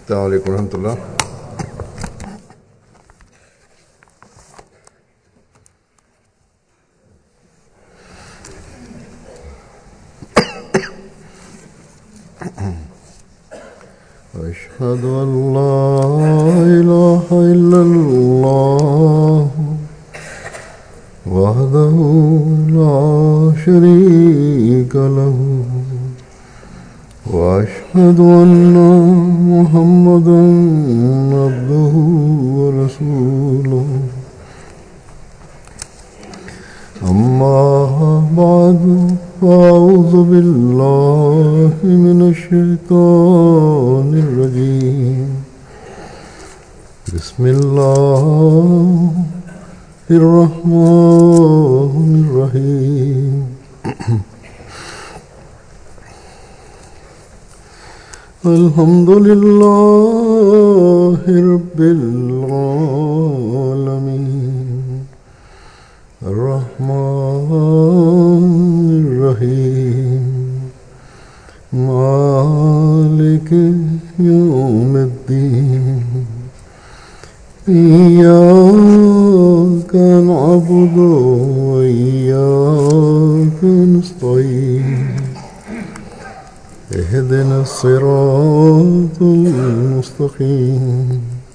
السلام علیکم ورحمۃ اللہ. أشهد أن لا إله إلا الله وحده لا شريك له وأشهد أن محمدا عبده ورسوله. أما بعد فأعوذ بالله من الشيطان الرجيم. بسم الله الرحمن الرحيم. الحمد لله رب العالمين الرحمن الرحيم مالك يوم الدين. إياك نعبد وإياك نستعين. اهدنا الصراط المستقيم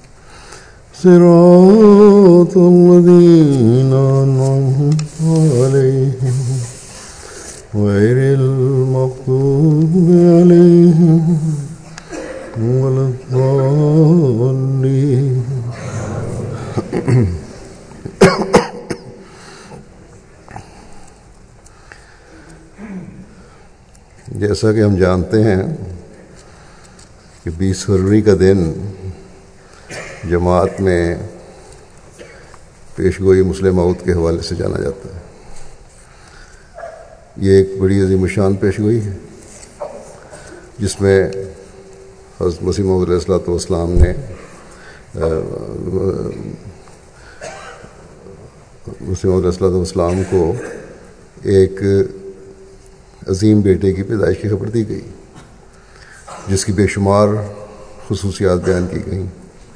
صراط الذين أنعمت عليهم غير المغضوب عليهم ولا الضالين. جیسا کہ ہم جانتے ہیں کہ 20 فروری کا دن جماعت میں پیش گوئی مسلم موعود کے حوالے سے جانا جاتا ہے. یہ ایک بڑی عظیم الشان پیش گوئی ہے جس میں حضرت مسیح موعود علیہ الصلوۃ والسلام نے مسیح موعود علیہ الصلوۃ والسلام کو ایک عظیم بیٹے کی پیدائش کی خبر دی گئی جس کی بے شمار خصوصیات بیان کی گئیں،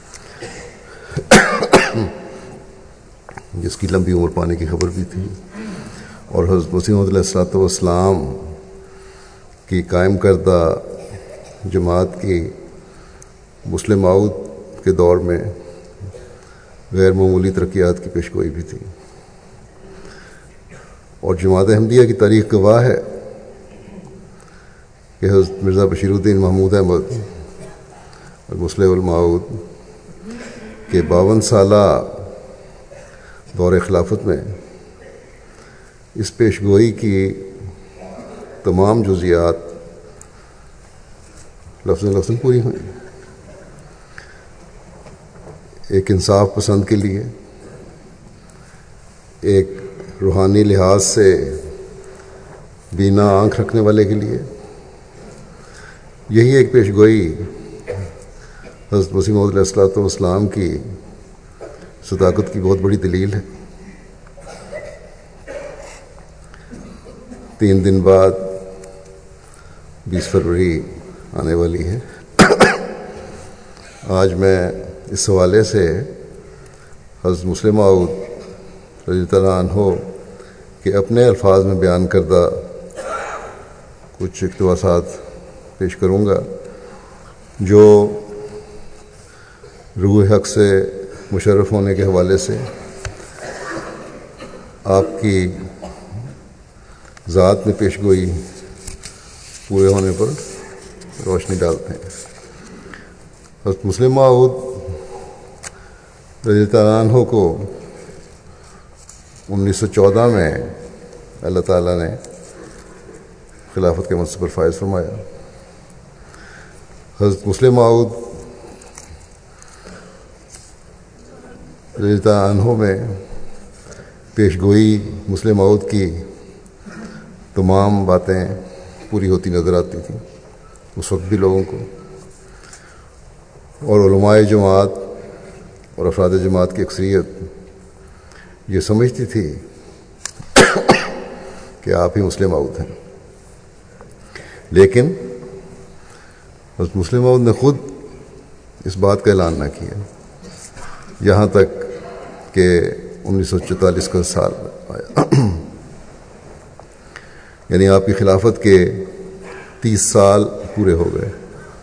جس کی لمبی عمر پانے کی خبر بھی تھی، اور حضرت مسیح موعود علیہ الصلوۃ والسلام کی قائم کردہ جماعت کی مسلم موعود کے دور میں غیر معمولی ترقیات کی پیشگوئی بھی تھی. اور جماعت احمدیہ کی تاریخ گواہ ہے کہ حضرت مرزا بشیر الدین محمود احمد المصلح الموعود کے 52 سالہ دور خلافت میں اس پیش گوئی کی تمام جزیات لفظ پوری ہوئیں. ایک انصاف پسند کے لیے، ایک روحانی لحاظ سے بینا آنکھ رکھنے والے کے لیے یہی ایک پیش گوئی حضرت مسیح موعود علیہ الصلوۃ والسلام کی صداقت کی بہت بڑی دلیل ہے. 3 دن بعد 20 فروری آنے والی ہے. آج میں اس حوالے سے حضرت مسلم موعود رضی اللہ عنہ کہ اپنے الفاظ میں بیان کردہ کچھ اقتباسات پیش کروں گا جو روح حق سے مشرف ہونے کے حوالے سے آپ کی ذات میں پیش گوئی پورے ہونے پر روشنی ڈالتے ہیں. حضرت مسلم موعود رضی اللہ عنہ کو 1914 میں اللہ تعالیٰ نے خلافت کے منصب پر فائز فرمایا. حضرت مسلم موعود رضی اللہ عنہ میں پیش گوئی مسلم موعود کی تمام باتیں پوری ہوتی نظر آتی تھیں اس وقت بھی لوگوں کو، اور علماء جماعت اور افراد جماعت کی اکثریت یہ سمجھتی تھی کہ آپ ہی مسلم موعود ہیں. لیکن حضرت مسلم موعود نے خود اس بات کا اعلان نہ کیا یہاں تک کہ 1944 کا سال آیا یعنی آپ کی خلافت کے 30 سال پورے ہو گئے۔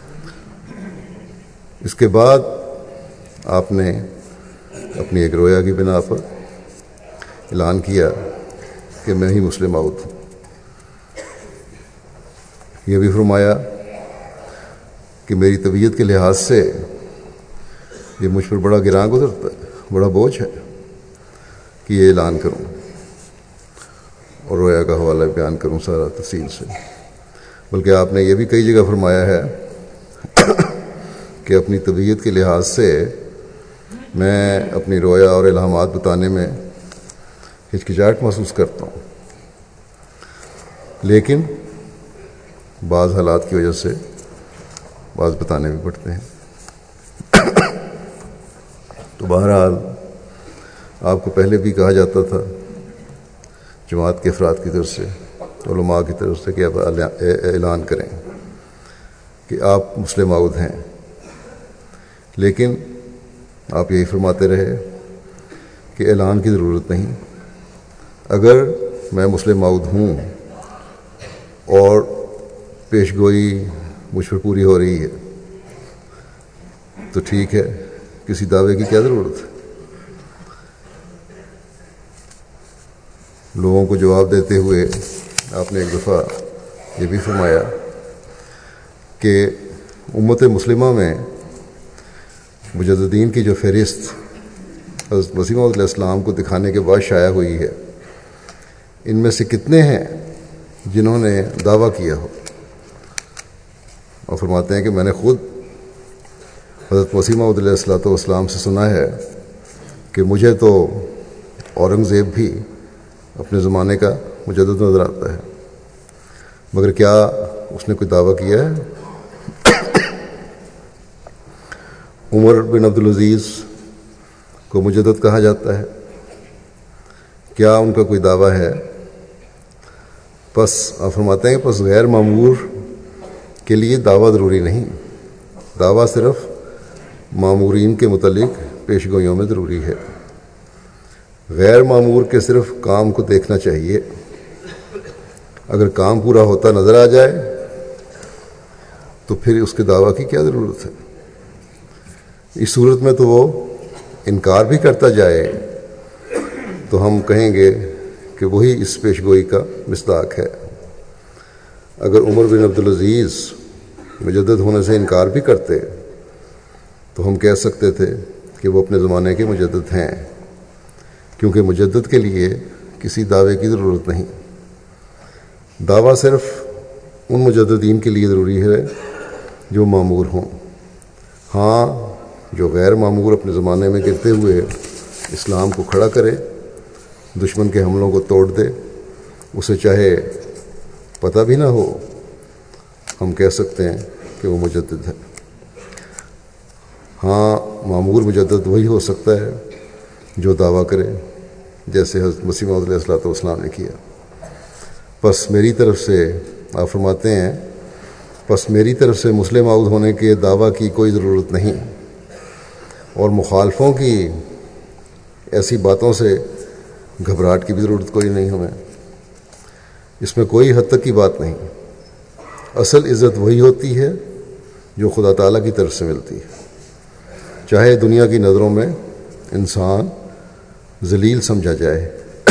اس کے بعد آپ نے اپنی ایک رویا کی بنا پر اعلان کیا کہ میں ہی مسلم موعود ہوں۔ یہ بھی فرمایا کہ میری طبیعت کے لحاظ سے یہ مجھ پر بڑا گراں گزرتا ہے، بڑا بوجھ ہے کہ یہ اعلان کروں اور رویا کا حوالہ بیان کروں سارا تفصیل سے۔ بلکہ آپ نے یہ بھی کئی جگہ فرمایا ہے کہ اپنی طبیعت کے لحاظ سے میں اپنی رویا اور الہامات بتانے میں ہچکچاہٹ محسوس کرتا ہوں، لیکن بعض حالات کی وجہ سے بعض بتانے بھی پڑتے ہیں۔ تو بہرحال آپ کو پہلے بھی کہا جاتا تھا جماعت کے افراد کی طرف سے، علماء کی طرف سے، کہ آپ اعلان کریں کہ آپ مسلم موعود ہیں، لیکن آپ یہی فرماتے رہے کہ اعلان کی ضرورت نہیں، اگر میں مسلم موعود ہوں اور پیش گوئی مجھ پر پوری ہو رہی ہے تو ٹھیک ہے، کسی دعوے کی کیا ضرورت ہے۔ لوگوں کو جواب دیتے ہوئے آپ نے ایک دفعہ یہ بھی فرمایا کہ امت مسلمہ میں مجددین کی جو فہرست حضرت مسیح موعود علیہ السلام کو دکھانے کے بعد شائع ہوئی ہے، ان میں سے کتنے ہیں جنہوں نے دعویٰ کیا ہو، اور فرماتے ہیں کہ میں نے خود حضرت مسیح موعود علیہ السلام سے سنا ہے کہ مجھے تو اورنگزیب بھی اپنے زمانے کا مجدد نظر آتا ہے، مگر کیا اس نے کوئی دعویٰ کیا ہے؟ عمر بن عبدالعزیز کو مجدد کہا جاتا ہے، کیا ان کا کوئی دعویٰ ہے؟ پس آپ فرماتے ہیں پس غیر معمور کے لیے دعویٰ ضروری نہیں، دعویٰ صرف معمورین کے متعلق پیش گوئیوں میں ضروری ہے۔ غیر معمور کے صرف کام کو دیکھنا چاہیے، اگر کام پورا ہوتا نظر آ جائے تو پھر اس کے دعویٰ کی کیا ضرورت ہے۔ اس صورت میں تو وہ انکار بھی کرتا جائے تو ہم کہیں گے کہ وہی اس پیش گوئی کا مصداق ہے۔ اگر عمر بن عبدالعزیز مجدد ہونے سے انکار بھی کرتے تو ہم کہہ سکتے تھے کہ وہ اپنے زمانے کے مجدد ہیں، کیونکہ مجدد کے لیے کسی دعوے کی ضرورت نہیں، دعویٰ صرف ان مجددین کے لیے ضروری ہے جو معمور ہوں۔ ہاں، جو غیر معمور اپنے زمانے میں گرتے ہوئے اسلام کو کھڑا کرے، دشمن کے حملوں کو توڑ دے، اسے چاہے پتہ بھی نہ ہو، ہم کہہ سکتے ہیں کہ وہ مجدد ہے۔ ہاں، معمور مجدد وہی ہو سکتا ہے جو دعویٰ کرے، جیسے حضرت مسیح موعود علیہ السلام نے کیا۔ پس میری طرف سے آپ فرماتے ہیں پس میری طرف سے مسلم موعود ہونے کے دعویٰ کی کوئی ضرورت نہیں، اور مخالفوں کی ایسی باتوں سے گھبراہٹ کی بھی ضرورت کوئی نہیں ہمیں، اس میں کوئی حد تک کی بات نہیں۔ اصل عزت وہی ہوتی ہے جو خدا تعالیٰ کی طرف سے ملتی ہے، چاہے دنیا کی نظروں میں انسان ذلیل سمجھا جائے،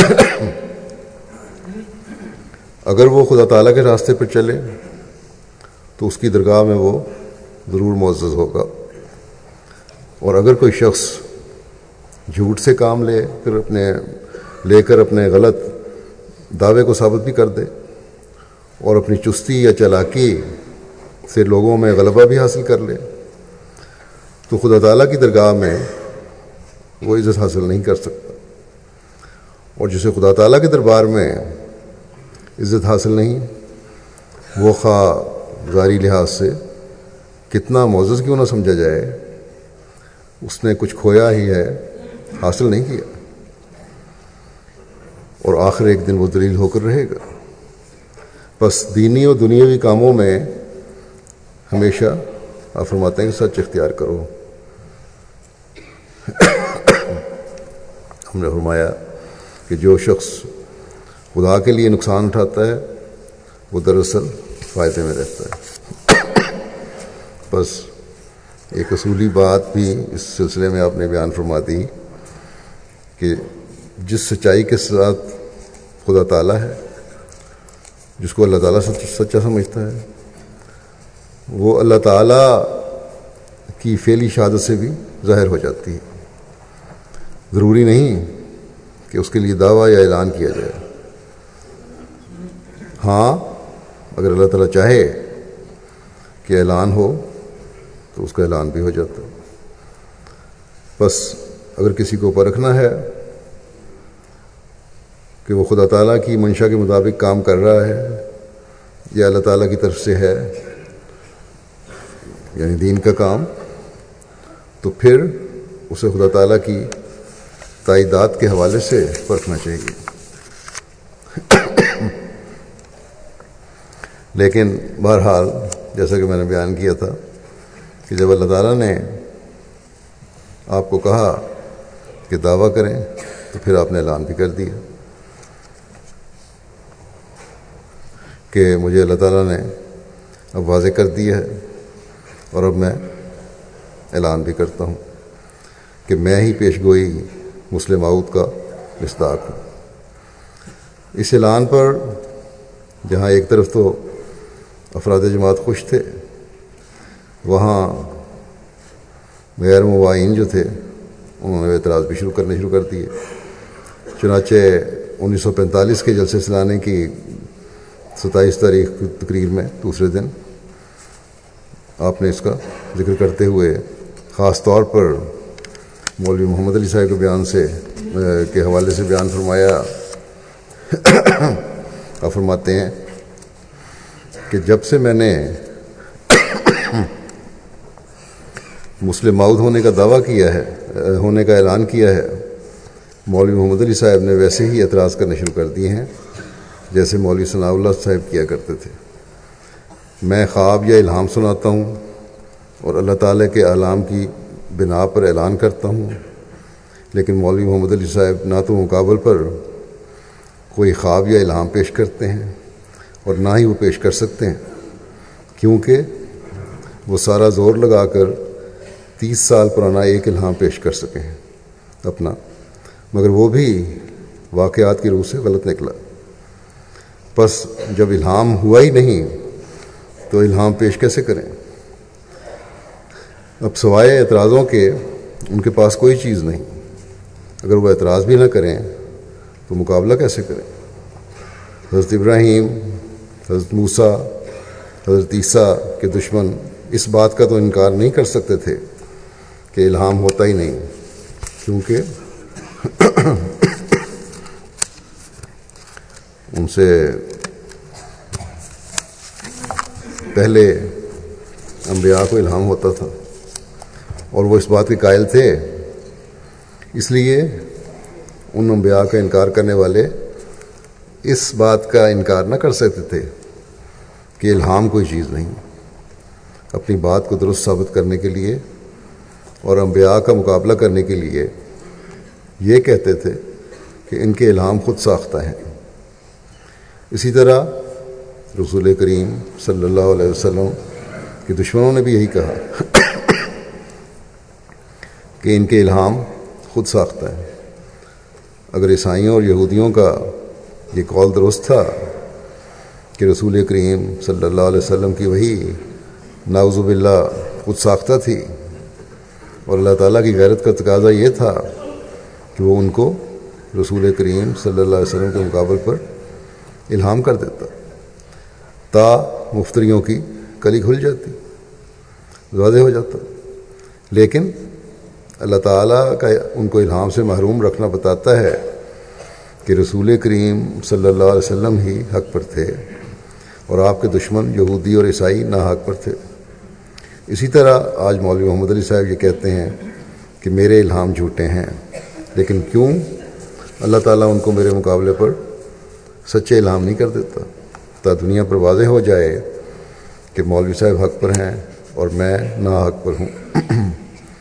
اگر وہ خدا تعالیٰ کے راستے پر چلے تو اس کی درگاہ میں وہ ضرور معزز ہوگا، اور اگر کوئی شخص جھوٹ سے کام لے کر اپنے غلط دعوے کو ثابت بھی کر دے اور اپنی چستی یا چالاکی سے لوگوں میں غلبہ بھی حاصل کر لے تو خدا تعالیٰ کی درگاہ میں وہ عزت حاصل نہیں کر سکتا، اور جسے خدا تعالیٰ کے دربار میں عزت حاصل نہیں، وہ خواہ ظاہری لحاظ سے کتنا معزز کیوں نہ سمجھا جائے، اس نے کچھ کھویا ہی ہے، حاصل نہیں کیا، اور آخر ایک دن وہ ذلیل ہو کر رہے گا۔ بس دینی اور دنیاوی کاموں میں ہمیشہ آپ فرماتے ہیں کہ سچ اختیار کرو۔ ہم نے فرمایا کہ جو شخص خدا کے لیے نقصان اٹھاتا ہے وہ دراصل فائدے میں رہتا ہے۔ بس ایک اصولی بات بھی اس سلسلے میں آپ نے بیان فرما دی کہ جس سچائی کے ساتھ خدا تعالیٰ ہے، جس کو اللہ تعالیٰ سچا سمجھتا ہے، وہ اللہ تعالیٰ کی فعلی شہادت سے بھی ظاہر ہو جاتی ہے۔ ضروری نہیں کہ اس کے لیے دعویٰ یا اعلان کیا جائے۔ ہاں، اگر اللہ تعالیٰ چاہے کہ اعلان ہو تو اس کا اعلان بھی ہو جاتا ہے۔ بس اگر کسی کو پرکھنا ہے کہ وہ خدا تعالیٰ کی منشا کے مطابق کام کر رہا ہے یا اللہ تعالیٰ کی طرف سے ہے، یعنی دین کا کام، تو پھر اسے خدا تعالیٰ کی تائیدات کے حوالے سے پرکھنا چاہیے۔ لیکن بہرحال جیسا کہ میں نے بیان کیا تھا کہ جب اللہ تعالیٰ نے آپ کو کہا کہ دعویٰ کریں تو پھر آپ نے اعلان بھی کر دیا کہ مجھے اللہ تعالیٰ نے اب واضح کر دیا ہے اور اب میں اعلان بھی کرتا ہوں کہ میں ہی پیش گوئی مسلم موعود کا مصداق ہوں۔ اس اعلان پر جہاں ایک طرف تو افراد جماعت خوش تھے، وہاں غیر مباین جو تھے انہوں نے اعتراض بھی شروع کر دیے۔ چنانچہ 1945 کے جلسے سلانے کی 27 تاریخ کی تقریر میں دوسرے دن آپ نے اس کا ذکر کرتے ہوئے خاص طور پر مولوی محمد علی صاحب کے بیان کے حوالے سے بیان فرمایا۔ آپ فرماتے ہیں کہ جب سے میں نے مسلم موعود ہونے کا دعویٰ کیا ہے، ہونے کا اعلان کیا ہے، مولوی محمد علی صاحب نے ویسے ہی اعتراض کرنے شروع کر دیے ہیں جیسے مولوی ثناء اللہ صاحب کیا کرتے تھے۔ میں خواب یا الہام سناتا ہوں اور اللہ تعالیٰ کے اعلام کی بنا پر اعلان کرتا ہوں، لیکن مولوی محمد علی صاحب نہ تو مقابل پر کوئی خواب یا الہام پیش کرتے ہیں اور نہ ہی وہ پیش کر سکتے ہیں، کیونکہ وہ سارا زور لگا کر 30 سال پرانا ایک الہام پیش کر سکے ہیں اپنا، مگر وہ بھی واقعات کی روح سے غلط نکلا۔ بس جب الہام ہوا ہی نہیں تو الہام پیش کیسے کریں؟ اب سوائے اعتراضوں کے ان کے پاس کوئی چیز نہیں۔ اگر وہ اعتراض بھی نہ کریں تو مقابلہ کیسے کریں؟ حضرت ابراہیم، حضرت موسیٰ، حضرت عیسیٰ کے دشمن اس بات کا تو انکار نہیں کر سکتے تھے کہ الہام ہوتا ہی نہیں، کیونکہ ان سے پہلے انبیاء کو الہام ہوتا تھا اور وہ اس بات کے قائل تھے، اس لیے ان انبیاء کا انکار کرنے والے اس بات کا انکار نہ کر سکتے تھے کہ الہام کوئی چیز نہیں۔ اپنی بات کو درست ثابت کرنے کے لیے اور انبیاء کا مقابلہ کرنے کے لیے یہ کہتے تھے کہ ان کے الہام خود ساختہ ہیں۔ اسی طرح رسول کریم صلی اللہ علیہ وسلم کے دشمنوں نے بھی یہی کہا کہ ان کے الہام خود ساختہ ہے۔ اگر عیسائیوں اور یہودیوں کا یہ قول درست تھا کہ رسول کریم صلی اللہ علیہ وسلم کی وحی نعوذ باللہ خود ساختہ تھی، اور اللہ تعالیٰ کی غیرت کا تقاضا یہ تھا کہ وہ ان کو رسول کریم صلی اللہ علیہ وسلم کے مقابل پر الہام کر دیتا، تا مفتریوں کی کلی کھل جاتی، واضح ہو جاتا۔ لیکن اللہ تعالیٰ کا ان کو الہام سے محروم رکھنا بتاتا ہے کہ رسول کریم صلی اللہ علیہ وسلم ہی حق پر تھے اور آپ کے دشمن یہودی اور عیسائی ناحق پر تھے۔ اسی طرح آج مولوی محمد علی صاحب یہ کہتے ہیں کہ میرے الہام جھوٹے ہیں، لیکن کیوں اللہ تعالیٰ ان کو میرے مقابلے پر سچے الہام نہیں کر دیتا، تا دنیا پر واضح ہو جائے کہ مولوی صاحب حق پر ہیں اور میں ناحق پر ہوں۔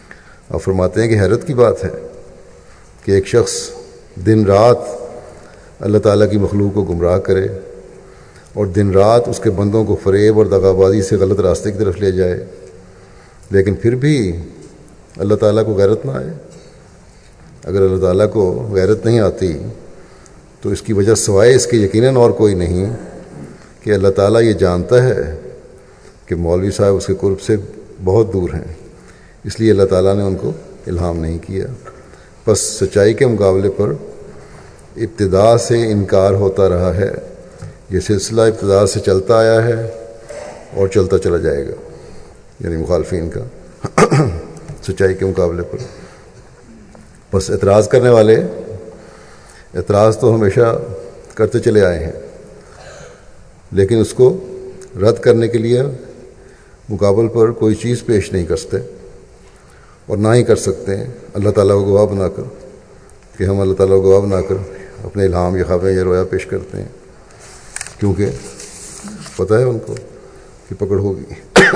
آپ فرماتے ہیں کہ حیرت کی بات ہے کہ ایک شخص دن رات اللہ تعالیٰ کی مخلوق کو گمراہ کرے اور دن رات اس کے بندوں کو فریب اور دغابازی سے غلط راستے کی طرف لے جائے، لیکن پھر بھی اللہ تعالیٰ کو غیرت نہ آئے۔ اگر اللہ تعالیٰ کو غیرت نہیں آتی تو اس کی وجہ سوائے اس کے یقیناً اور کوئی نہیں کہ اللہ تعالیٰ یہ جانتا ہے کہ مولوی صاحب اس کے قرب سے بہت دور ہیں، اس لیے اللہ تعالیٰ نے ان کو الہام نہیں کیا۔ بس سچائی کے مقابلے پر ابتدا سے انکار ہوتا رہا ہے۔ یہ سلسلہ ابتدا سے چلتا آیا ہے اور چلتا چلا جائے گا، یعنی مخالفین کا سچائی کے مقابلے پر۔ بس اعتراض کرنے والے اعتراض تو ہمیشہ کرتے چلے آئے ہیں، لیکن اس کو رد کرنے کے لیے مقابل پر کوئی چیز پیش نہیں کر سکتے اور نہ ہی کر سکتے ہیں اللہ تعالیٰ کو گواہ بنا کر، کہ ہم اللہ تعالیٰ کو گواہ بنا کر اپنے الہام یا خوابیں یا رویا پیش کرتے ہیں، کیونکہ پتہ ہے ان کو کہ پکڑ ہوگی۔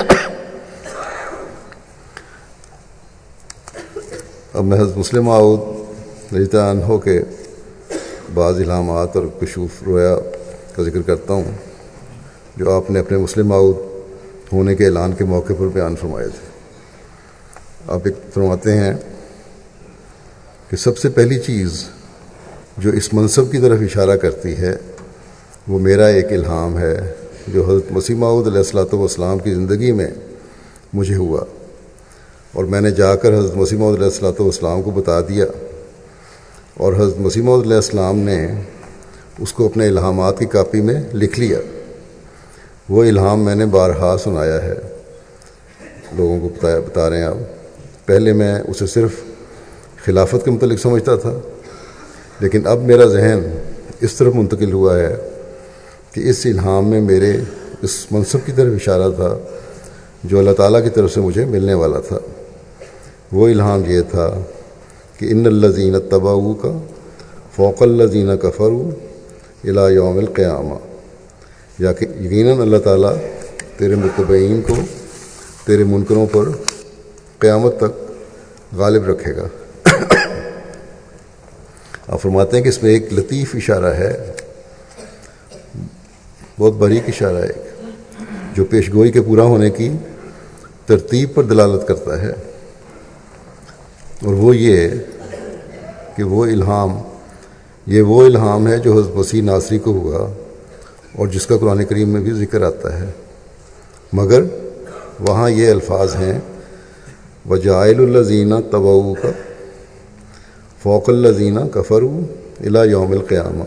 اب میں حضرت مسلم موعود رضی اللہ عنہ کے بعض الہامات اور کشوف رویا کا ذکر کرتا ہوں جو آپ نے اپنے مسلم موعود ہونے کے اعلان کے موقع پر بیان فرمائے تھے۔ آپ ایک فرماتے ہیں کہ سب سے پہلی چیز جو اس منصب کی طرف اشارہ کرتی ہے وہ میرا ایک الہام ہے جو حضرت مسیح موعود علیہ الصلوۃ والسلام کی زندگی میں مجھے ہوا، اور میں نے جا کر حضرت مسیح موعود علیہ الصلوۃ والسلام کو بتا دیا، اور حضرت مسیح موعود علیہ السلام نے اس کو اپنے الہامات کی کاپی میں لکھ لیا۔ وہ الہام میں نے بارہا سنایا ہے، لوگوں کو بتا رہے ہیں آپ۔ پہلے میں اسے صرف خلافت کے متعلق سمجھتا تھا، لیکن اب میرا ذہن اس طرف منتقل ہوا ہے کہ اس الہام میں میرے اس منصب کی طرف اشارہ تھا جو اللہ تعالیٰ کی طرف سے مجھے ملنے والا تھا۔ وہ الہام یہ تھا کہ ان الذین اتبعوک فوق الذین کفروا الی یوم القیامہ، یا کہ یقیناً اللہ تعالیٰ تیرے متبعین کو تیرے منکروں پر قیامت تک غالب رکھے گا۔ آپ فرماتے ہیں کہ اس میں ایک لطیف اشارہ ہے، بہت باریک اشارہ ہے جو پیشگوئی کے پورا ہونے کی ترتیب پر دلالت کرتا ہے، اور وہ یہ کہ وہ الہام ہے جو حضرت مسیح ناصری کو ہوا اور جس کا قرآن کریم میں بھی ذکر آتا ہے، مگر وہاں یہ الفاظ ہیں وَجَاعِلُ الَّذِينَ اتَّبَعُوكَ فَوْقَ الَّذِينَ كَفَرُوا إِلَى يَوْمِ الْقِيَامَةِ،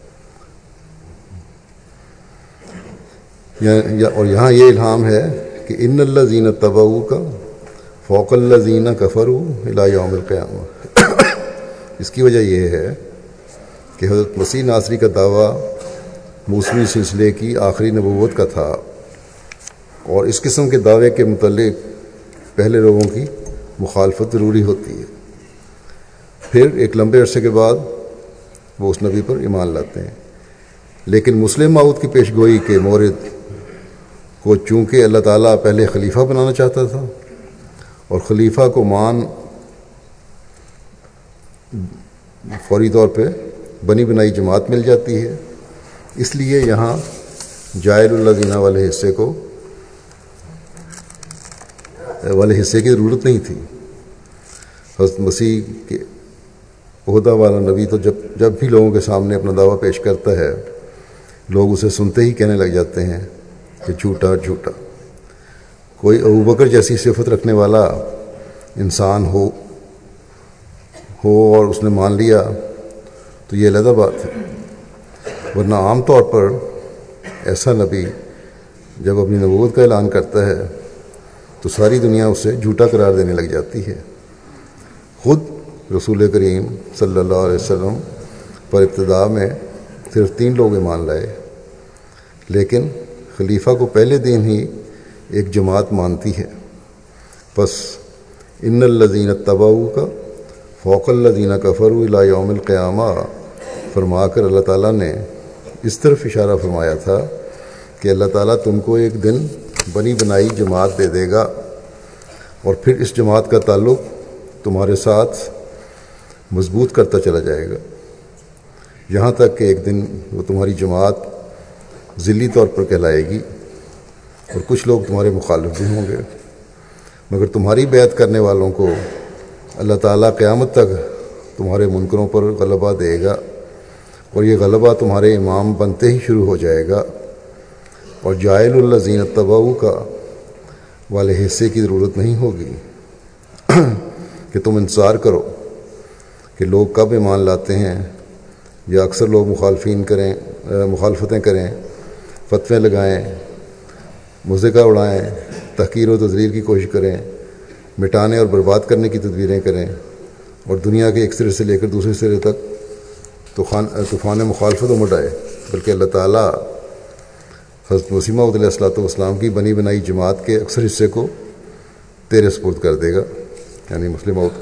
اور یہاں یہ الہام ہے کہ ان الذین اتبعوک فوق الذین کفروا الی یوم القیامہ۔ اس کی وجہ یہ ہے کہ حضرت مسیح ناصری کا دعویٰ موسوی سلسلے کی آخری نبوت کا تھا، اور اس قسم کے دعوے کے متعلق پہلے لوگوں کی مخالفت ضروری ہوتی ہے، پھر ایک لمبے عرصے کے بعد وہ اس نبی پر ایمان لاتے ہیں۔ لیکن مسلم موعود کی پیشگوئی کے مورد کو چونکہ اللہ تعالیٰ پہلے خلیفہ بنانا چاہتا تھا، اور خلیفہ کو مان فوری طور پہ بنی بنائی جماعت مل جاتی ہے، اس لیے یہاں جائل الذین والے حصے کی ضرورت نہیں تھی۔ حضرت مسیح کے عہدہ والا نبی تو جب بھی لوگوں کے سامنے اپنا دعویٰ پیش کرتا ہے، لوگ اسے سنتے ہی کہنے لگ جاتے ہیں کہ جھوٹا جھوٹا۔ کوئی ابوبکر جیسی صفت رکھنے والا انسان ہو اور اس نے مان لیا تو یہ علیحدہ بات ہے، ورنہ عام طور پر ایسا نبی جب اپنی نبوت کا اعلان کرتا ہے تو ساری دنیا اسے جھوٹا قرار دینے لگ جاتی ہے۔ خود رسول کریم صلی اللہ علیہ وسلم پر ابتدا میں صرف 3 لوگ ایمان لائے، لیکن خلیفہ کو پہلے دن ہی ایک جماعت مانتی ہے۔ پس ان الذین اتبعوک فوق الذین کفروا الی یوم القیامہ فرما کر اللہ تعالیٰ نے اس طرف اشارہ فرمایا تھا کہ اللہ تعالیٰ تم کو ایک دن بنی بنائی جماعت دے دے گا، اور پھر اس جماعت کا تعلق تمہارے ساتھ مضبوط کرتا چلا جائے گا، یہاں تک کہ ایک دن وہ تمہاری جماعت ذلی طور پر کہلائے گی اور کچھ لوگ تمہارے مخالف بھی ہوں گے، مگر تمہاری بیعت کرنے والوں کو اللہ تعالیٰ قیامت تک تمہارے منکروں پر غلبہ دے گا، اور یہ غلبہ تمہارے امام بنتے ہی شروع ہو جائے گا، اور جائل الذین اتبعوا کا والے حصے کی ضرورت نہیں ہوگی کہ تم انتظار کرو کہ لوگ کب ایمان لاتے ہیں، یا اکثر لوگ مخالفتیں کریں، فتوے لگائیں، مذاق اڑائیں، تحقیر و تذلیل کی کوشش کریں، مٹانے اور برباد کرنے کی تدبیریں کریں، اور دنیا کے ایک سرے سے لے کر دوسرے سرے تک طوفان مخالفت مڈائے، بلکہ اللہ تعالیٰ حضرت مسیح موعود علیہ السلام کی بنی بنائی جماعت کے اکثر حصے کو تیرے سپرد کر دے گا، یعنی مسلم موعود کو۔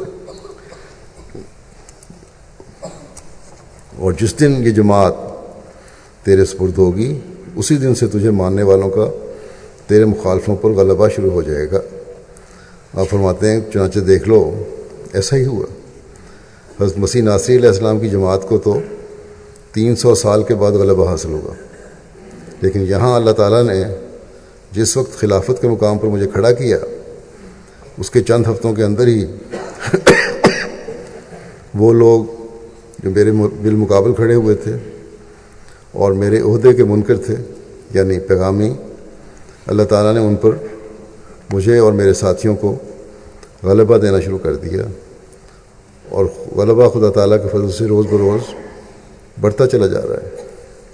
اور جس دن یہ جماعت تیرے سپرد ہوگی اسی دن سے تجھے ماننے والوں کا تیرے مخالفوں پر غلبہ شروع ہو جائے گا۔ آپ فرماتے ہیں چنانچہ دیکھ لو ایسا ہی ہوا۔ حضرت مسیح ناصری علیہ السلام کی جماعت کو تو 300 سال کے بعد غلبہ حاصل ہوگا، لیکن یہاں اللہ تعالیٰ نے جس وقت خلافت کے مقام پر مجھے کھڑا کیا اس کے چند ہفتوں کے اندر ہی وہ لوگ جو میرے بالمقابل کھڑے ہوئے تھے اور میرے عہدے کے منکر تھے، یعنی پیغامی، اللہ تعالیٰ نے ان پر مجھے اور میرے ساتھیوں کو غلبہ دینا شروع کر دیا، اور غلبہ خدا تعالیٰ کے فضل سے روز بروز بڑھتا چلا جا رہا ہے۔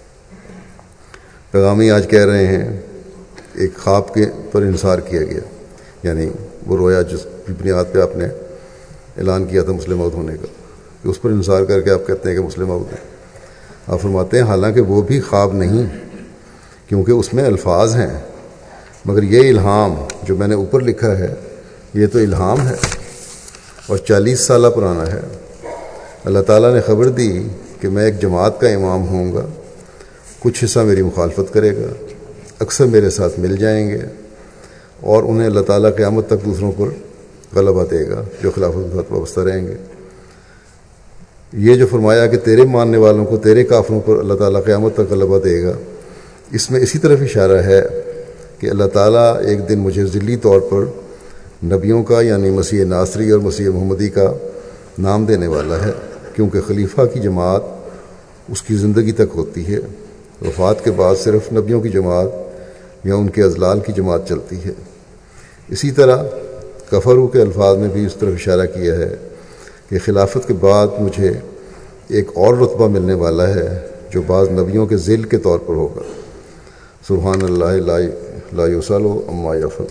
پیغامی آج کہہ رہے ہیں ایک خواب کے پر انحصار کیا گیا، یعنی وہ رویا جس کی بنیاد پہ آپ نے اعلان کیا تھا مسلم موعود ہونے کا، کہ اس پر انحصار کر کے آپ کہتے ہیں کہ مسلم موعود ہیں۔ آپ فرماتے ہیں حالانکہ وہ بھی خواب نہیں، کیونکہ اس میں الفاظ ہیں، مگر یہ الہام جو میں نے اوپر لکھا ہے یہ تو الہام ہے اور 40 سالہ پرانا ہے۔ اللہ تعالیٰ نے خبر دی کہ میں ایک جماعت کا امام ہوں گا، کچھ حصہ میری مخالفت کرے گا، اکثر میرے ساتھ مل جائیں گے، اور انہیں اللہ تعالیٰ قیامت تک دوسروں پر غلبہ دے گا جو خلافت کے ساتھ وابستہ رہیں گے۔ یہ جو فرمایا کہ تیرے ماننے والوں کو تیرے کافروں پر اللہ تعالیٰ قیامت تک غلبہ دے گا، اس میں اسی طرف اشارہ ہے کہ اللہ تعالیٰ ایک دن مجھے ذلی طور پر نبیوں کا، یعنی مسیح ناصری اور مسیح محمدی کا نام دینے والا ہے، کیونکہ خلیفہ کی جماعت اس کی زندگی تک ہوتی ہے، وفات کے بعد صرف نبیوں کی جماعت یا ان کے ازلال کی جماعت چلتی ہے۔ اسی طرح کفرو کے الفاظ میں بھی اس طرف اشارہ کیا ہے کہ خلافت کے بعد مجھے ایک اور رتبہ ملنے والا ہے جو بعض نبیوں کے ذل کے طور پر ہوگا۔ سبحان اللہ لا یسأل عما یفعل۔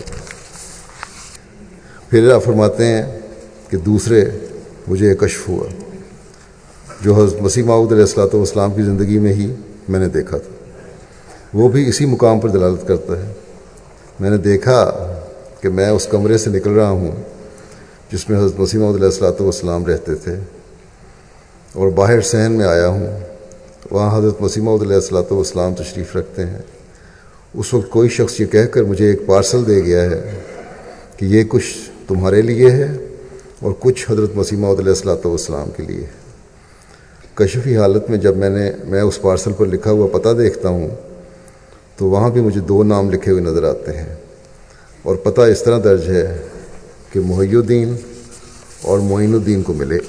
پھر آپ فرماتے ہیں کہ دوسرے مجھے ایک کشف ہوا جو حضرت مسیح موعود علیہ السلام کی زندگی میں ہی میں نے دیکھا تھا، وہ بھی اسی مقام پر دلالت کرتا ہے۔ میں نے دیکھا کہ میں اس کمرے سے نکل رہا ہوں جس میں حضرت مسیح موعود علیہ السلام رہتے تھے، اور باہر صحن میں آیا ہوں، وہاں حضرت مسیح موعود علیہ السلام تشریف رکھتے ہیں۔ اس وقت کوئی شخص یہ کہہ کر مجھے ایک پارسل دے گیا ہے کہ یہ کچھ تمہارے لیے ہے اور کچھ حضرت مسیح موعود علیہ السلام کے لیے ہے۔ کشفی حالت میں جب میں اس پارسل پر لکھا ہوا پتہ دیکھتا ہوں تو وہاں بھی مجھے 2 نام لکھے ہوئے نظر آتے ہیں، اور پتہ اس طرح درج ہے کہ محی الدین اور معین الدین کو ملے۔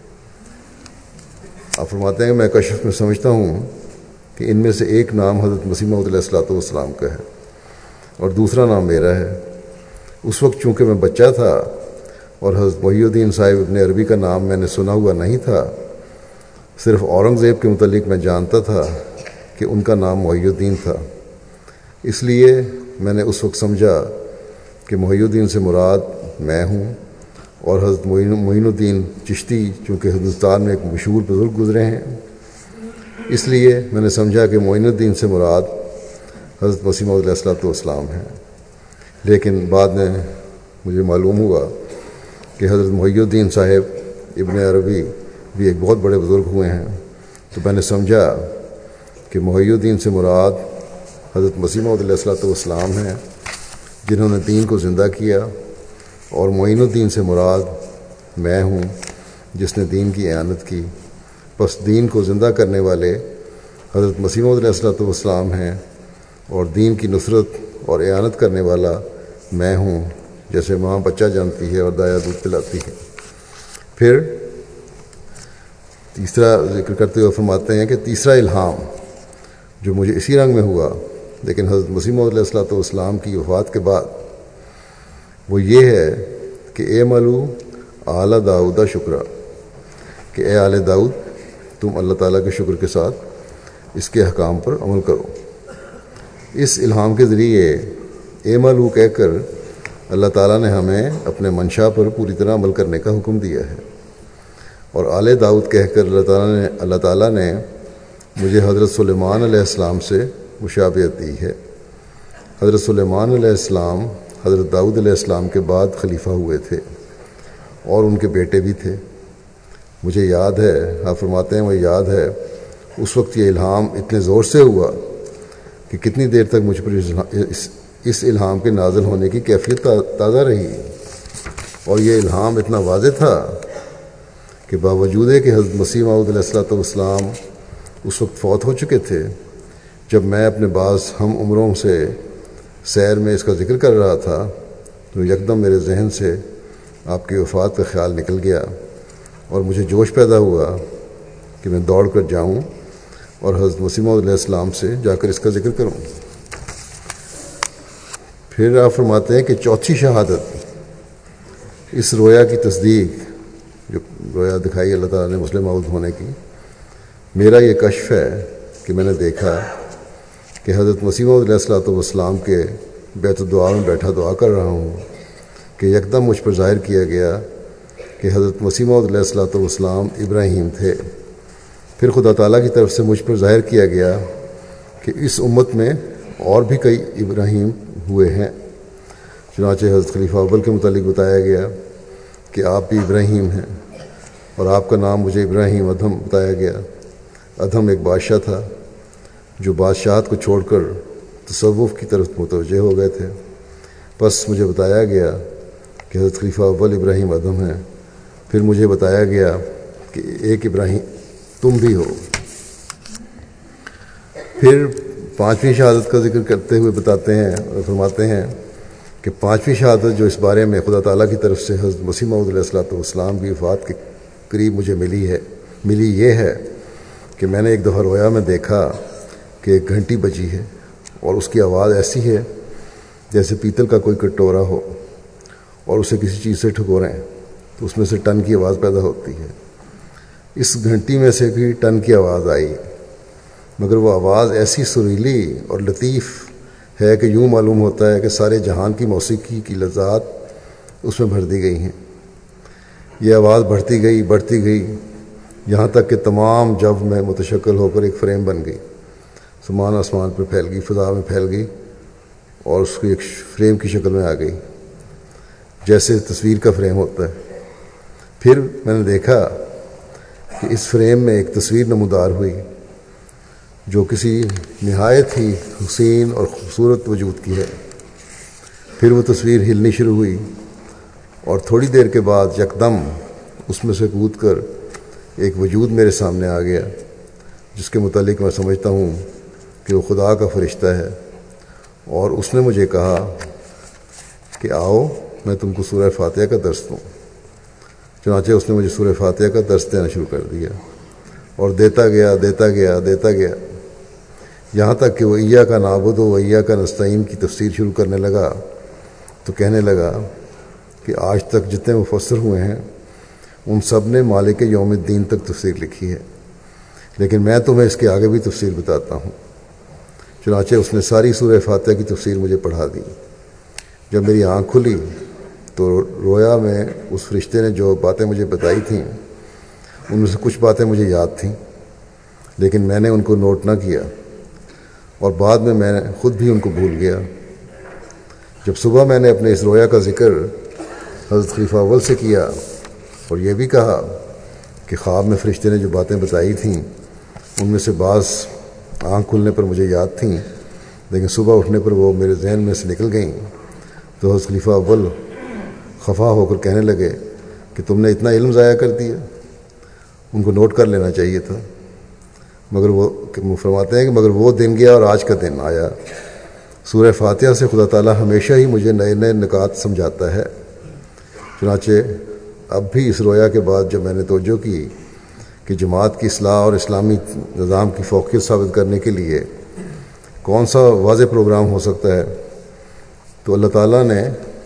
آپ فرماتے ہیں کہ میں کشف میں سمجھتا ہوں کہ ان میں سے ایک نام حضرت مسیح موعود علیہ السلام کا ہے اور دوسرا نام میرا ہے۔ اس وقت چونکہ میں بچہ تھا اور حضرت محی الدین صاحب ابن عربی کا نام میں نے سنا ہوا نہیں تھا، صرف اورنگزیب کے متعلق میں جانتا تھا کہ ان کا نام محی الدین تھا، اس لیے میں نے اس وقت سمجھا کہ محی الدین سے مراد میں ہوں، اور حضرت معین الدین چشتی چونکہ ہندوستان میں ایک مشہور بزرگ گزرے ہیں، اس لیے میں نے سمجھا کہ معین الدین سے مراد حضرت مسیح موعود علیہ السلام ہیں۔ لیکن بعد میں مجھے معلوم ہوا کہ حضرت محی الدین صاحب ابن عربی بھی ایک بہت بڑے بزرگ ہوئے ہیں، تو میں نے سمجھا کہ محی الدین سے مراد حضرت مسیح موعود علیہ السلام ہیں جنہوں نے دین کو زندہ کیا، اور معین الدین سے مراد میں ہوں جس نے دین کی اعانت کی، پس دین کو زندہ کرنے والے حضرت مسیح موعود علیہ الصلوۃ والسلام ہیں، اور دین کی نصرت اور اعانت کرنے والا میں ہوں، جیسے ماں بچہ جانتی ہے اور دایا دودھ پلاتی ہے۔ پھر تیسرا ذکر کرتے ہوئے فرماتے ہیں کہ تیسرا الہام جو مجھے اسی رنگ میں ہوا لیکن حضرت مسیح موعود علیہ الصلوۃ والسلام کی وفات کے بعد، وہ یہ ہے کہ اعملوا آل داؤد شکرا، کہ اے آل داؤد تم اللہ تعالیٰ کے شکر کے ساتھ اس کے احکام پر عمل کرو۔ اس الہام کے ذریعے اعملوا کہہ کر اللہ تعالیٰ نے ہمیں اپنے منشا پر پوری طرح عمل کرنے کا حکم دیا ہے، اور آل داؤد کہہ کر اللہ تعالیٰ نے مجھے حضرت سلیمان علیہ السلام سے مشابہت دی ہے۔ حضرت سلیمان علیہ السلام حضرت داؤد علیہ السلام کے بعد خلیفہ ہوئے تھے، اور ان کے بیٹے بھی تھے۔ مجھے یاد ہے، آپ فرماتے ہیں وہ یاد ہے، اس وقت یہ الہام اتنے زور سے ہوا کہ کتنی دیر تک مجھ پر اس الہام کے نازل ہونے کی کیفیت تازہ رہی، اور یہ الہام اتنا واضح تھا کہ باوجود کہ حضرت مسیح موعود علیہ الصلوۃ والسلام اس وقت فوت ہو چکے تھے، جب میں اپنے بعض ہم عمروں سے سیر میں اس کا ذکر کر رہا تھا تو یکدم میرے ذہن سے آپ کی وفات کا خیال نکل گیا، اور مجھے جوش پیدا ہوا کہ میں دوڑ کر جاؤں اور حضرت مسیح موعود علیہ السلام سے جا کر اس کا ذکر کروں۔ پھر آپ فرماتے ہیں کہ چوتھی شہادت، اس رویا کی تصدیق، جو رویا دکھائی اللہ تعالیٰ نے مسلم موعود ہونے کی، میرا یہ کشف ہے کہ میں نے دیکھا کہ حضرت مسیح موعود علیہ الصلوۃ والسلام کے بیت الدعا میں بیٹھا دعا کر رہا ہوں کہ یکدم مجھ پر ظاہر کیا گیا کہ حضرت مسیح موعود علیہ الصلوۃ والسلام ابراہیم تھے۔ پھر خدا تعالیٰ کی طرف سے مجھ پر ظاہر کیا گیا کہ اس امت میں اور بھی کئی ابراہیم ہوئے ہیں۔ چنانچہ حضرت خلیفہ اول کے متعلق بتایا گیا کہ آپ بھی ابراہیم ہیں، اور آپ کا نام مجھے ابراہیم ادھم بتایا گیا۔ ادھم ایک بادشاہ تھا جو بادشاہت کو چھوڑ کر تصوف کی طرف متوجہ ہو گئے تھے۔ پس مجھے بتایا گیا کہ حضرت خلیفہ اول ابراہیم ادھم ہیں۔ پھر مجھے بتایا گیا کہ ایک ابراہیم تم بھی ہو۔ پھر پانچویں شہادت کا ذکر کرتے ہوئے بتاتے ہیں اور فرماتے ہیں کہ پانچویں شہادت جو اس بارے میں خدا تعالیٰ کی طرف سے حضرت مسیح موعود علیہ الصلوۃ والسلام کی وفات کے قریب مجھے ملی یہ ہے کہ میں نے ایک دفعہ رویا میں دیکھا کہ ایک گھنٹی بجی ہے، اور اس کی آواز ایسی ہے جیسے پیتل کا کوئی کٹورا ہو اور اسے کسی چیز سے ٹھکوریں تو اس میں سے ٹن کی آواز پیدا ہوتی ہے۔ اس گھنٹی میں سے بھی ٹن کی آواز آئی، مگر وہ آواز ایسی سریلی اور لطیف ہے کہ یوں معلوم ہوتا ہے کہ سارے جہان کی موسیقی کی لذات اس میں بھر دی گئی ہیں۔ یہ آواز بڑھتی گئی یہاں تک کہ تمام جو میں متشکل ہو کر ایک فریم بن گئی، سمان آسمان پر پھیل گئی، فضا میں پھیل گئی، اور اس کی ایک فریم کی شکل میں آ گئی، جیسے تصویر کا فریم ہوتا ہے۔ پھر میں نے دیکھا کہ اس فریم میں ایک تصویر نمودار ہوئی جو کسی نہایت ہی حسین اور خوبصورت وجود کی ہے۔ پھر وہ تصویر ہلنی شروع ہوئی، اور تھوڑی دیر کے بعد یکدم اس میں سے کود کر ایک وجود میرے سامنے آ گیا، جس کے متعلق میں سمجھتا ہوں کہ وہ خدا کا فرشتہ ہے، اور اس نے مجھے کہا کہ آؤ میں تم کو سورہ فاتحہ کا درس دوں۔ چنانچہ اس نے مجھے سورہ فاتحہ کا درس دینا شروع کر دیا، اور دیتا گیا یہاں تک کہ وہ ایاک نعبد و ایاک نستعین کی تفسیر شروع کرنے لگا تو کہنے لگا کہ آج تک جتنے مفسر ہوئے ہیں ان سب نے مالک یوم الدین تک تفسیر لکھی ہے، لیکن میں تمہیں اس کے آگے بھی تفسیر بتاتا ہوں۔ چنانچہ اس نے ساری سورہ فاتحہ کی تفسیر مجھے پڑھا دی۔ جب میری آنکھ کھلی تو رویا میں اس فرشتے نے جو باتیں مجھے بتائی تھیں ان میں سے کچھ باتیں مجھے یاد تھیں، لیکن میں نے ان کو نوٹ نہ کیا، اور بعد میں نے خود بھی ان کو بھول گیا۔ جب صبح میں نے اپنے اس رویا کا ذکر حضرت خلیفہ اول سے کیا اور یہ بھی کہا کہ خواب میں فرشتے نے جو باتیں بتائی تھیں ان میں سے بعض آنکھ کھلنے پر مجھے یاد تھیں، لیکن صبح اٹھنے پر وہ میرے ذہن میں سے نکل گئیں، تو حضرت خلیفہ اول خفا ہو کر کہنے لگے کہ کہ تم نے اتنا علم ضائع کر دیا، ان کو نوٹ کر لینا چاہیے تھا۔ مگر وہ فرماتے ہیں کہ مگر وہ دن گیا اور آج کا دن آیا۔ سورہ فاتحہ سے خدا تعالیٰ ہمیشہ ہی مجھے نئے نئے نکات سمجھاتا ہے۔ چنانچہ اب بھی اس رویا کے بعد جب میں نے توجہ کی کہ جماعت کی اصلاح اور اسلامی نظام کی فوقیت ثابت کرنے کے لیے کون سا واضح پروگرام ہو سکتا ہے، تو اللہ تعالیٰ نے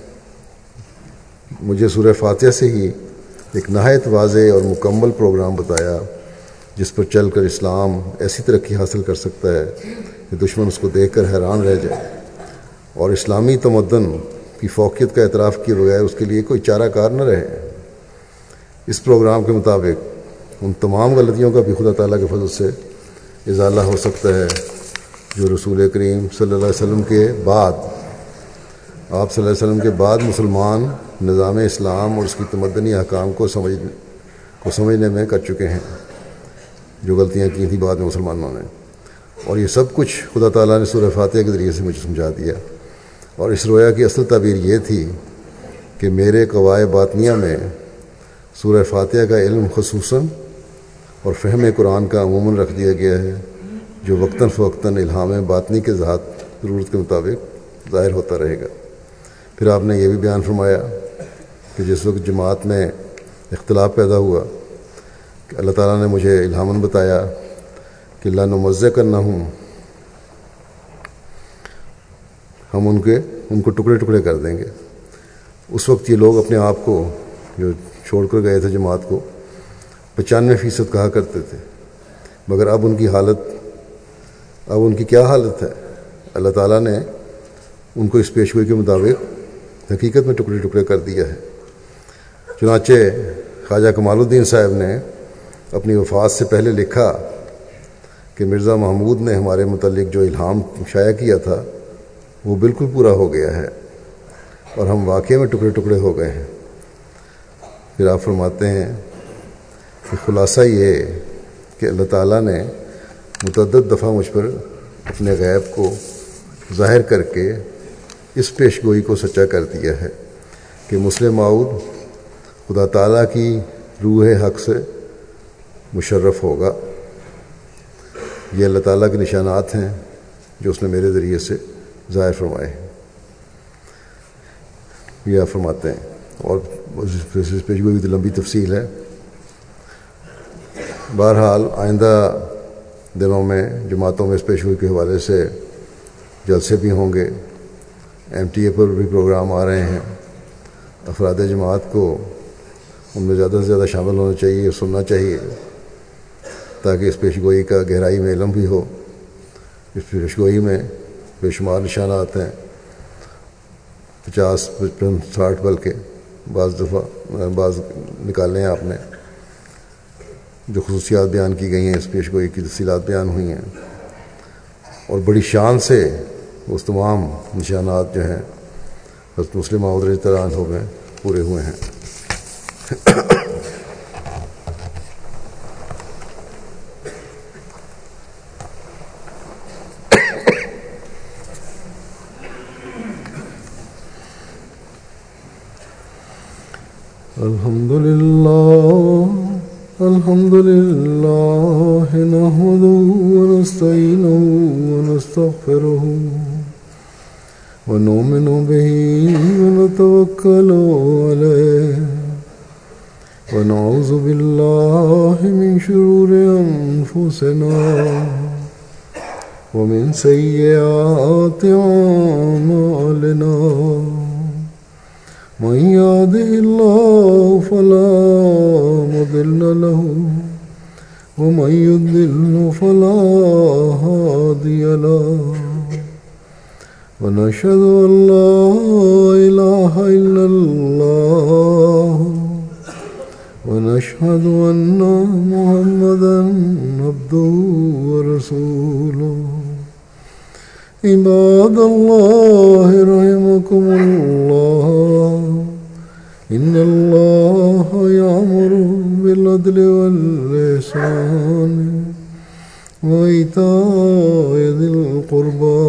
مجھے سورہ فاتحہ سے ہی ایک نہایت واضح اور مکمل پروگرام بتایا جس پر چل کر اسلام ایسی ترقی حاصل کر سکتا ہے کہ دشمن اس کو دیکھ کر حیران رہ جائے اور اسلامی تمدن کی فوقیت کا اعتراف کیے بغیر اس کے لیے کوئی چارہ کار نہ رہے۔ اس پروگرام کے مطابق ان تمام غلطیوں کا بھی خدا تعالیٰ کے فضل سے ازالہ ہو سکتا ہے جو رسول کریم صلی اللہ علیہ وسلم کے بعد آپ صلی اللہ علیہ وسلم کے بعد مسلمان نظام اسلام اور اس کی تمدنی احکام کو سمجھنے میں کر چکے ہیں، جو غلطیاں کی تھیں بعد میں مسلمانوں نے۔ اور یہ سب کچھ خدا تعالیٰ نے سورہ فاتحہ کے ذریعے سے مجھے سمجھا دیا۔ اور اس رویا کی اصل تعبیر یہ تھی کہ میرے قواعد باطنیہ میں سورہ فاتحہ کا علم خصوصاً اور فہم قرآن کا عموماً رکھ دیا گیا ہے، جو وقتاً فوقتاً الہام باطنی کے ذات ضرورت کے مطابق ظاہر ہوتا رہے گا۔ پھر آپ نے یہ بھی بیان فرمایا کہ جس وقت جماعت میں اختلاف پیدا ہوا کہ اللہ تعالیٰ نے مجھے الہاماً بتایا کہ لا نمزقنہم، ہم ان کو ٹکڑے ٹکڑے کر دیں گے۔ اس وقت یہ لوگ اپنے آپ کو جو چھوڑ کر گئے تھے جماعت کو 95% کہا کرتے تھے، مگر اب ان کی کیا حالت ہے؟ اللہ تعالیٰ نے ان کو اس پیشگوئی کے مطابق حقیقت میں ٹکڑے ٹکڑے کر دیا ہے۔ چنانچہ خواجہ کمال الدین صاحب نے اپنی وفات سے پہلے لکھا کہ مرزا محمود نے ہمارے متعلق جو الہام شائع کیا تھا وہ بالکل پورا ہو گیا ہے اور ہم واقعے میں ٹکڑے ٹکڑے ہو گئے ہیں۔ پھر آپ فرماتے ہیں کہ خلاصہ یہ کہ اللہ تعالیٰ نے متعدد دفعہ مجھ پر اپنے غیب کو ظاہر کر کے اس پیشگوئی کو سچا کر دیا ہے کہ مسلم ماؤد خدا تعالیٰ کی روح حق سے مشرف ہوگا۔ یہ اللہ تعالیٰ کے نشانات ہیں جو اس نے میرے ذریعے سے ظاہر فرمائے ہیں۔ یہ آپ فرماتے ہیں، اور اس پیشگوئی کی لمبی تفصیل ہے۔ بہرحال آئندہ دنوں میں جماعتوں میں اس پیشگوئی کے حوالے سے جلسے بھی ہوں گے، MTA پر بھی پروگرام آ رہے ہیں۔ افراد جماعت کو ان میں زیادہ سے زیادہ شامل ہونا چاہیے، سننا چاہیے، تاکہ اس پیشگوئی کا گہرائی میں علم بھی ہو۔ اس پیشگوئی میں بے شمار نشانات ہیں، 50 55 60 بلکہ بعض نکالے ہیں آپ نے، جو خصوصیات بیان کی گئی ہیں، اس پیشگوئی کی تفصیلات بیان ہوئی ہیں، اور بڑی شان سے اس تمام نشانات جو ہیں حضرت مسلم موعود رضی اللہ عنہ میں پورے ہوئے ہیں۔ الحمد لله نحمده ونستعينه ونستغفره ونؤمن به ونتوكل عليه ونعوذ بالله من شرور أنفسنا ومن سيئات أعمالنا، من يهده الله فلا مضل له ومن يضلل فلا هادي له، ونشهد أن لا إله إلا الله ونشهد أن محمدا عبده ورسوله۔ عباد الله رحمكم الله، إن الله يأمر بالعدل والإحسان وإيتاء ذي القربى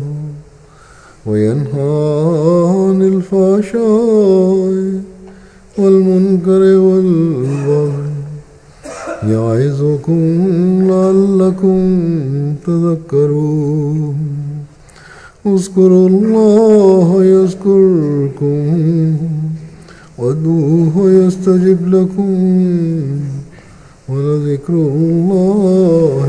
وينهى عن الفحشاء والمنكر والبغي يعظكم لعلكم تذكرون اذكروا الله يذكركم وادعوه يستجب لكم ولذكر الله